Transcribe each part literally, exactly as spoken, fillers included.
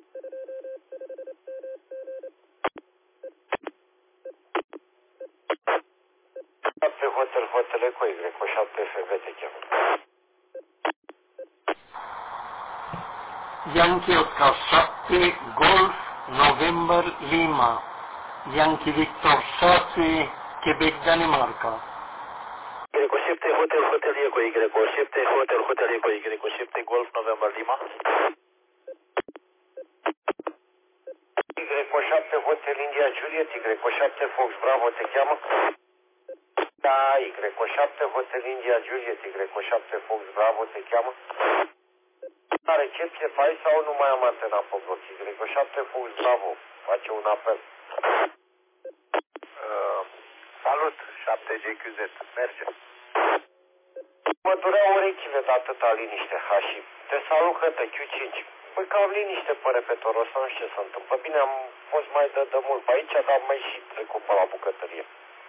șapte Hotel Hotel Eco Y, cu șapte F B te cheamă. Yankee Oscar șapte, Golf, November, Lima. Yankee Victor șase, Quebec, Danemarca. Y șapte Hotel Hotel Eco Y, șapte Hotel Hotel Eco Y, șapte Golf, November, Lima. Y șapte Hotel India Juliet, Y șapte Fox Bravo te cheamă. Da, Y șapte Hotel India Juliet, Y șapte Fox Bravo te cheamă. La recepție pe aici sau nu mai am antena pe bloc? Y șapte Fox Bravo face un apel. Uh, salut, șapte G Q Z, merge. Mă dureau urechile de atâta liniște, Hashi. Te salut, către Q cinci. Păi că am liniște pe repetor, o să nu știu ce se întâmplă. Bine, am fost mai de, de mult pe aici, dar am mai și trecut pe la bucătărie.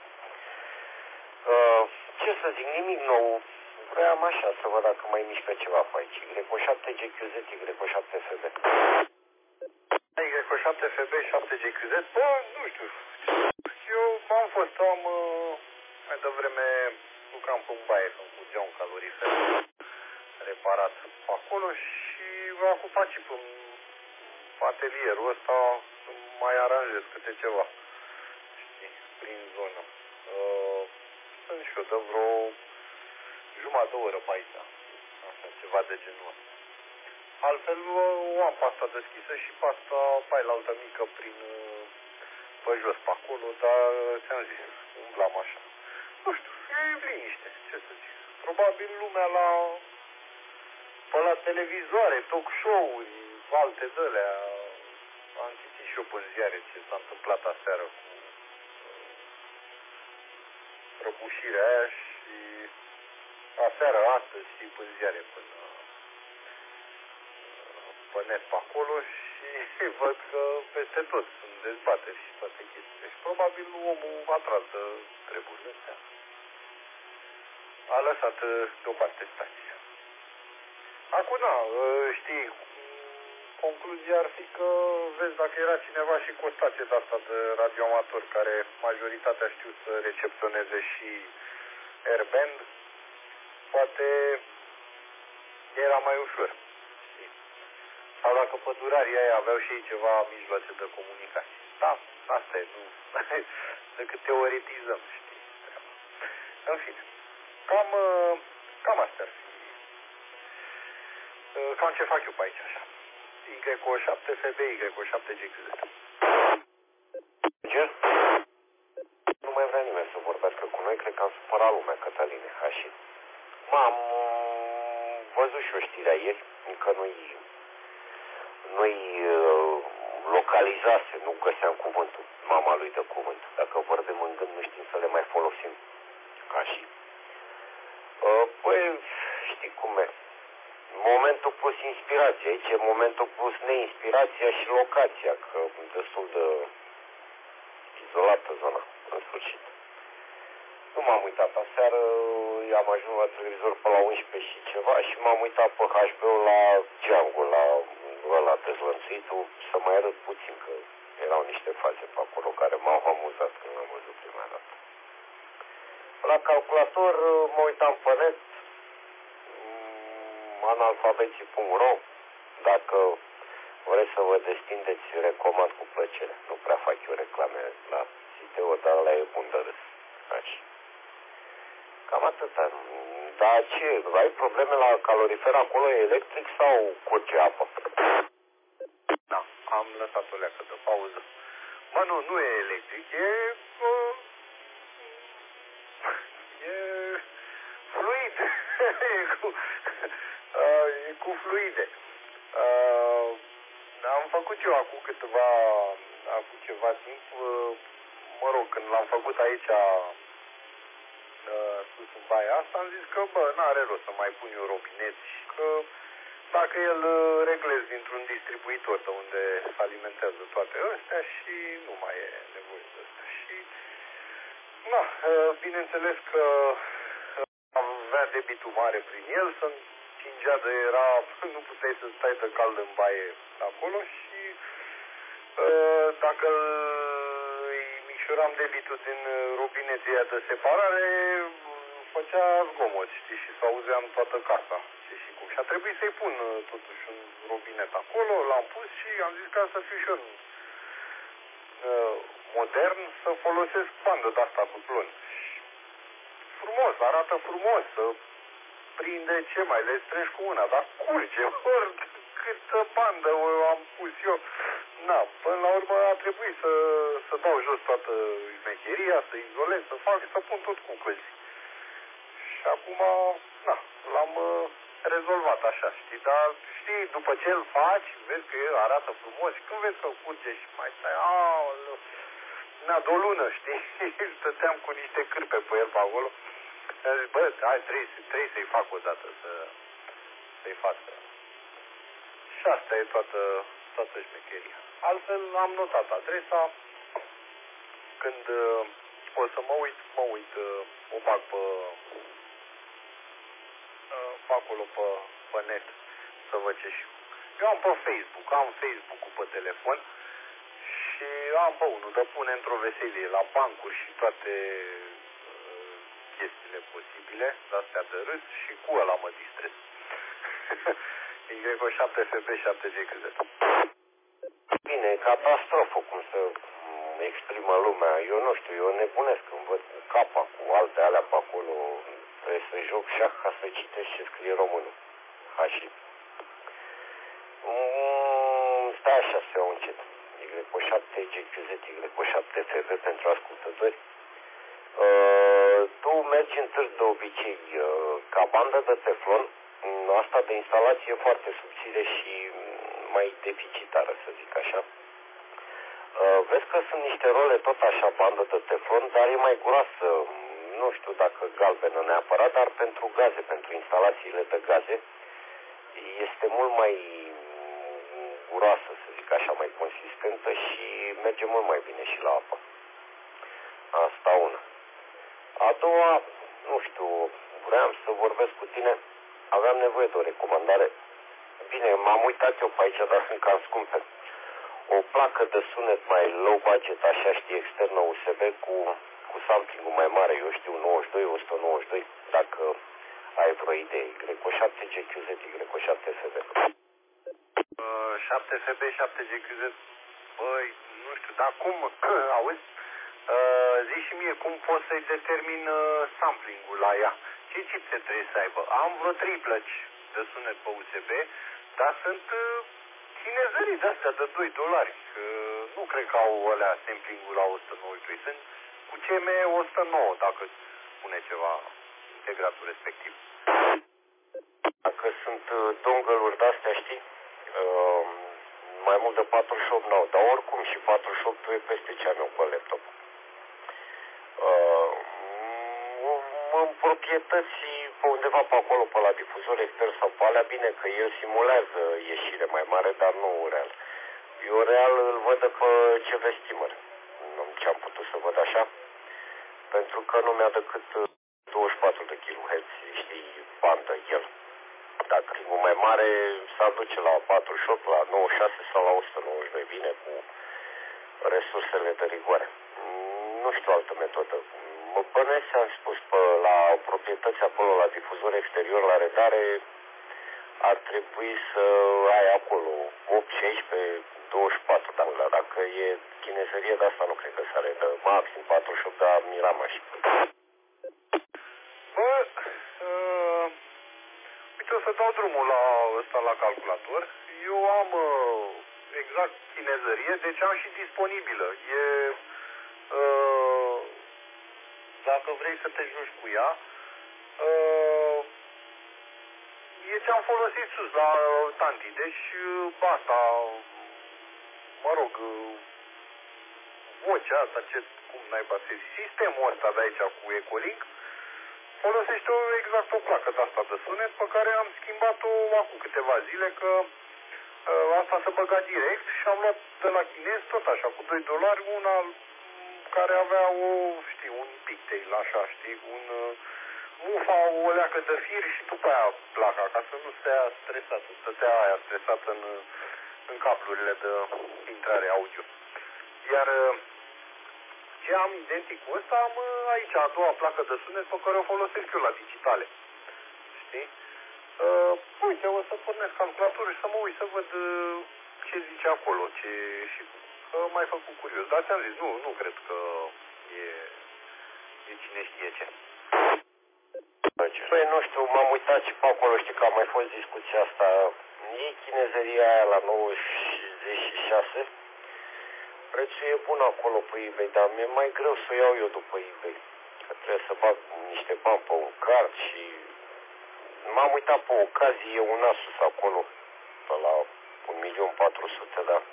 Uh, ce să zic, nimic nou. Vreau așa să văd dacă mai mișcă ceva pe aici. Y șapte G Q Z, Y șapte F B. Y șapte F B, șapte G Q Z? Bă, nu știu. Eu am fost, am uh, mai devreme lucram pe un baie, când curgea un calorifer reparat pe acolo și acum fac și pe atelierul ăsta să mai aranjez câte ceva, știi, prin zonă. Uh, sunt și eu de vreo jumătate de oră pe aici, așa, ceva de genul ăsta. Altfel o am pasta deschisă și pasta pe aia la altă mică prin pe jos pe acolo, dar ți-am zis, umblam așa. Nu știu, e liniște, ce să zic. Probabil lumea la pe la televizoare, talk show-uri, alte de-alea. Am citit și eu pe ziare ce s-a întâmplat aseară cu prăbușirea aia și aseară, astăzi și pe ziare până pe net pe acolo și văd că peste tot sunt dezbateri și toate chestiile. Și probabil omul a tras de treburile astea. A lăsat deoparte stația. Acum, na, știi, concluzia ar fi că, vezi, dacă era cineva și cu o stație de asta de radioamator, care majoritatea știu să recepționeze și airband, poate era mai ușor. Știi? Sau dacă pădurarii aia aveau și ei ceva mijloace de comunicație. Da, asta e, nu, decât teoretizăm, știi. În fine, cam, cam asta ar fi. Cam ce fac eu pe aici, așa. Y șapte F B, Y șapte G Q Z. Ce? Nu mai vrea nimeni să vorbească cu noi, cred că am supărat lumea, Cătăline, Hași. M-am văzut și o știrea ieri, încă nu-i nu-i localizase, nu găseam cuvântul, mama lui de cuvânt. Dacă vorbim în gând, nu știm să le mai folosim. Hași. Păi, știi cum e. Momentul plus inspirație, aici e momentul plus neinspirația și locația, că e destul de izolată zona, în sfârșit. Nu m-am uitat aseară, am ajuns la televizor pe la unsprezece și ceva și m-am uitat pe H B O la Django, la ăla dezlănțuitul, să mai arăt puțin, că erau niște faze pe acolo care m-au amuzat când l-am văzut prima dată. La calculator mă uitam pe net, analfabeții punct ro, dacă vreți să vă destindeți, recomand cu plăcere. Nu prea fac eu reclame la site-ul, dar ăla e bun de râs. Așa. Cam atâta. Dar ce? Ai probleme la calorifer acolo? E electric sau curge apă? Da, am lăsat o leacă de pauză. Mă, nu, nu e electric, e... Uh, e fluid. e cu... Uh, e cu fluide. Uh, am făcut eu acum câteva, acum ceva timp, uh, mă rog, când l-am făcut aici uh, sus în baia asta, am zis că, bă, n-are rost să mai pun eu robinet și că dacă el uh, reglez dintr-un distribuitor de unde alimentează toate astea și nu mai e nevoie de asta. Și, na, uh, bineînțeles că avea debitul mare prin el, să cingea de era, nu puteai să stai de cald în baie acolo și Dacă îi micșoram debitul din robineția de separare, făcea zgomot, știi, și s-auzeam toată casa. Și cum. Și a trebuit să-i pun totuși un robinet acolo, l-am pus și am zis ca să fiu și eu modern, să folosesc bandă de-asta cu plon. Frumos, arată frumos, să prinde ce mai, le strângi cu mâna, dar curge, ori câtă bandă am pus eu. Na, până la urmă a trebuit să, să dau jos toată șmecheria, să izolez, să fac, să pun tot cu călzi. Și acum, na, l-am uh, rezolvat așa, știi, dar știi, după ce îl faci, vezi că el arată frumos și când vezi că curge și mai stai, aoleu, na, de o lună, știi, stăteam cu niște cârpe pe el pe acolo. Și am zis, bă, hai, trebuie, trebuie să-i fac o dată, să, să-i facă. Și asta e toată, toată șmecheria. Altfel am notat adresa. Când uh, o să mă uit, mă uit, uh, o bag pe, uh, pe acolo, pe, pe net, să văd ce și... Eu am pe Facebook, am Facebook-ul pe telefon și am pe unul de pune într-o veselie la bancuri și toate uh, chestiile posibile, de-astea de râs și cu ăla mă distrez. Y șapte F B șapte G Q Z. Bine, catastrofă, cum să exprimă lumea. Eu nu știu, eu nebunesc când văd capa cu alte alea pe acolo. Trebuie să joc șah ca să citesc ce scrie românul. Ha și. Mm, stai așa să iau încet. Y șapte G Q Z, Y șapte F B pentru ascultători. Uh, tu mergi în târg de obicei uh, ca bandă de teflon. Asta de instalație e foarte subțire și mai deficitară, să zic așa. Uh, vezi că sunt niște role tot așa, bandă de teflon, dar e mai groasă, nu știu dacă galbenă neapărat, dar pentru gaze, pentru instalațiile de gaze, este mult mai groasă, să zic așa, mai consistentă și merge mult mai bine și la apă. Asta una. A doua, nu știu, vreau să vorbesc cu tine, aveam nevoie de o recomandare. Bine, m-am uitat eu pe aici, dar sunt cam scumpe. O placă de sunet mai low budget, așa știi, externă U S B cu, cu sampling-ul mai mare, eu știu, nouăzeci și doi, o sută nouăzeci și doi, dacă ai vreo idee. Y șapte G Q Z, Y șapte F B. Uh, șapte F B, șapte G Q Z, băi, nu știu, dar cum, auzi, uh, zi și mie, cum poți să-i determin uh, sampling-ul la ea? Ce chipset trebuie să aibă? Am vreo trei plăci de sunet pe U S B, dar sunt uh, chinezării de-astea de doi dolari. Uh, nu cred că au alea sampling-ul la o sută nouăzeci și doi. Sunt cu C M o sută nouă, dacă spune ceva integratul respectiv. Dacă sunt uh, dongle-uri de-astea, știi, uh, mai mult de patruzeci și opt n-au, dar oricum și patruzeci și opt e peste ce am eu pe laptop. Uh, în proprietăți pe undeva pe acolo, pe la difuzor extern sau pe alea, bine că el simulează ieșire mai mare, dar nu real. Eu real îl văd de pe C V Steamer. Ce am putut să văd așa? Pentru că nu mi-a decât douăzeci și patru de kilohertz, știi, bandă el. Dacă ringul mai mare s-ar duce la patruzeci și opt, la nouăzeci și șase sau la o sută nouăzeci și doi, bine, cu resursele de rigoare. Nu știu altă metodă. Mă bănesc, am spus, pe, la proprietăți acolo, la difuzor exterior, la redare, ar trebui să ai acolo opt, șaisprezece, douăzeci și patru, dar dacă e chinezărie de asta, nu cred că s-are de maxim patruzeci și opt, dar miram așa. Bă, uh, uite, o să dau drumul la ăsta la calculator. Eu am uh, exact chinezărie, deci am și disponibilă. E... Uh, dacă vrei să te joci cu ea, uh, e ce-am folosit sus la uh, tanti. Deci uh, asta, mă rog, uh, vocea asta, ce, cum naiba să zic, sistemul ăsta de aici cu Ecolink, folosește o, exact o placă de asta de sunet pe care am schimbat-o acum câteva zile, că uh, asta se băga direct și am luat de la chinez tot așa, cu doi dolari, una care avea o, știi, un pigtail, așa, știi, un uh, mufa, o leacă de fir și după aia placa, ca să nu stea stresat, să stătea aia stresată în, în cablurile de intrare audio. Iar ce am identic cu ăsta, am aici a doua placă de sunet pe care o folosesc eu la digitale. Știi? Uh, uite, o să pornesc calculatorul și să mă uit să văd uh, ce zice acolo, ce și uh, mai făcut curios. Dar ți-am zis, nu, nu cred că e, e cine știe ce. Păi nu știu, m-am uitat și pe acolo, știi că a mai fost discuția asta. E chinezăria aia la nouăzeci și șase. Prețul e bun acolo pe eBay, dar mi-e mai greu să o iau eu după eBay. Că trebuie să bag niște bani pe un card și... M-am uitat pe ocazie, e un Asus acolo, pe la un milion patru sute, da.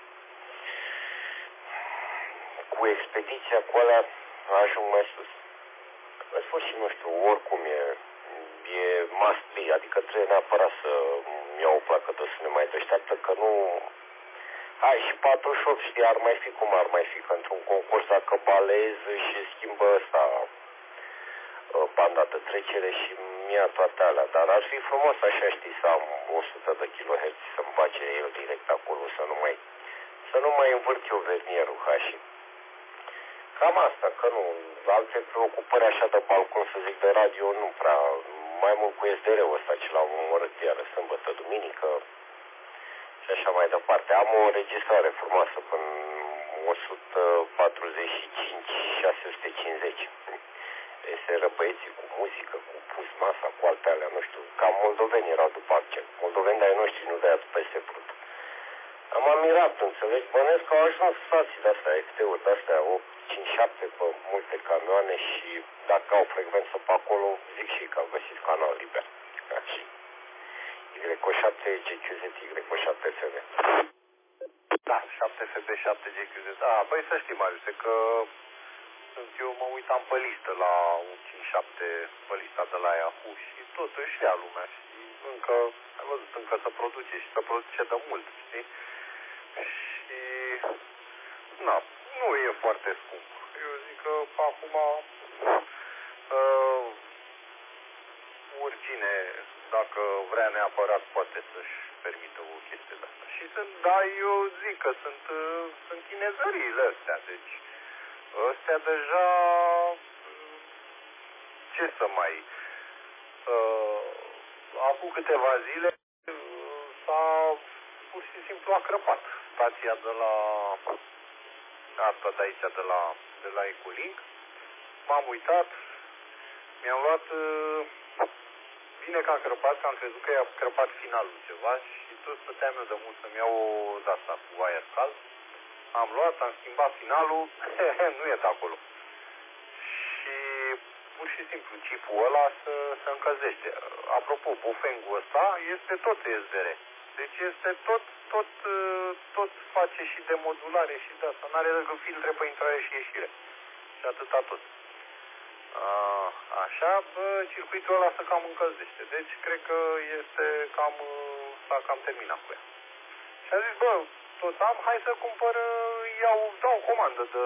Cu expediția cu alea ajung mai sus. În sfârșit, nu știu, oricum e, e must be, adică trebuie neapărat să iau o placă de sunet mai deșteaptă, că nu... Hai, și patruzeci și opt, știi, ar mai fi cum ar mai fi, că într-un concurs dacă balez și schimbă ăsta banda de trecere și mi-a toate alea, dar ar fi frumos așa, știi, să am o sută de kilohertz, să-mi bage el direct acolo, să nu mai, să nu mai învârt eu vernierul, ha, și cam asta, că nu, alte preocupări așa de balcon, să zic, de radio, nu prea, mai mult cu S D R-ul ăsta ce l-am omorât iară, sâmbătă, duminică și așa mai departe. Am o înregistrare frumoasă până o sută patruzeci și cinci șase sute cincizeci. Se răbăieții cu muzică, cu pus masa, cu alte alea, nu știu, cam moldoveni erau după accent. Moldoveni de-ai noștri, nu de-aia peste brut. Am admirat, înțelegi, bănesc că au ajuns stații de-astea, F T-uri de-astea, opt, cinci, șapte pe multe camioane și dacă au frecvență pe acolo, zic și că au găsit canal liber. Ca și Y O șapte G Q Z, Y O șapte F B. Da, șapte F B, șapte G Q Z. Ah, băi, să știi, Mariuse, că eu mă uitam pe listă la un cinci șapte, pe lista de la Yahoo și totuși ia lumea și încă, ai văzut, încă se produce și se produce de mult, știi? Și, na, nu e foarte scump. Eu zic că acum uh, oricine, dacă vrea neapărat, poate să-și permită o chestie de asta. Și sunt, da, eu zic că sunt, sunt chinezăriile astea, deci ăstea deja, ce să mai... Uh, acum câteva zile s-a pur și simplu a crăpat stația de la... asta de aici, de la, de la Ecolink. M-am uitat, mi-am luat... Uh, bine că a crăpat, că am crezut că i-a crăpat finalul ceva și tot stăteam eu de mult să-mi iau o de-asta cu aer cald. Am luat, am schimbat finalul, nu e de acolo. Și pur și simplu chipul ăla se, se încălzește. Apropo, bofengul ăsta este tot S D R. Deci este tot, tot, tot face și de modulare și de asta. N-are decât filtre pe intrare și ieșire. Și atâta tot. A, așa, bă, circuitul ăla se cam încălzește. Deci cred că este cam, s-a cam terminat cu ea. Și am zis, bă, tot am, hai să cumpăr, iau, dau o comandă de,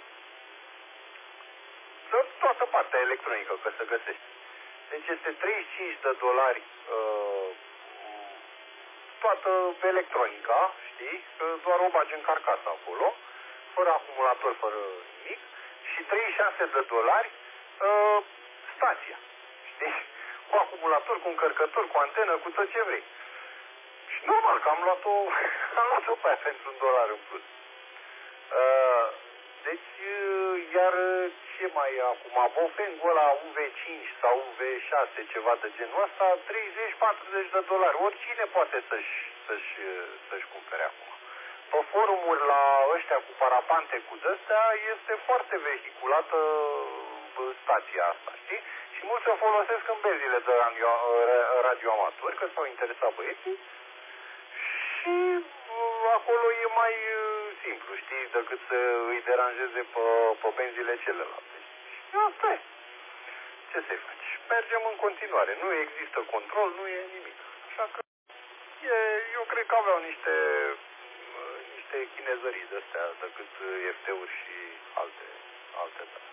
de toată partea electronică, că se găsește. Deci este treizeci și cinci de dolari uh, toată electronica, știi, doar o bagi în carcasă acolo, fără acumulator, fără nimic, și treizeci și șase de dolari uh, stația, știi, cu acumulator, cu încărcător, cu antenă, cu tot ce vrei. Și normal că am luat-o, am luat-o pe aia pentru un dolar în plus. Uh, deci, uh, iar ce mai e acum? Bofengul ăla U V cinci sau U V șase, ceva de genul ăsta, treizeci patruzeci de dolari. Oricine poate să-și, să-și, să-și cumpere acum. Pe forumuri la ăștia cu parapante cu de-astea este foarte vehiculată stația asta, știi? Și mulți o folosesc în benzile de radio, radioamatori, că s-au interesat băieții. Și acolo e mai simplu, știi, decât să îi deranjeze pe, pe benzile celelalte. Și asta e. Ce să-i faci? Mergem în continuare. Nu există control, nu e nimic. Așa că e, eu cred că aveau niște, niște chinezării de-astea decât F T-uri și alte, alte.